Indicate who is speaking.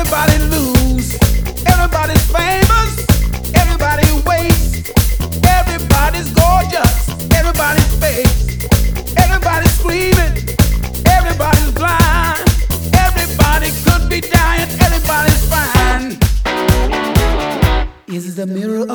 Speaker 1: everybody lose. Everybody's famous, everybody waits. Everybody's gorgeous, everybody's fake. Everybody's screaming, everybody's blind. Everybody could be dying, everybody's fine. Is the mirror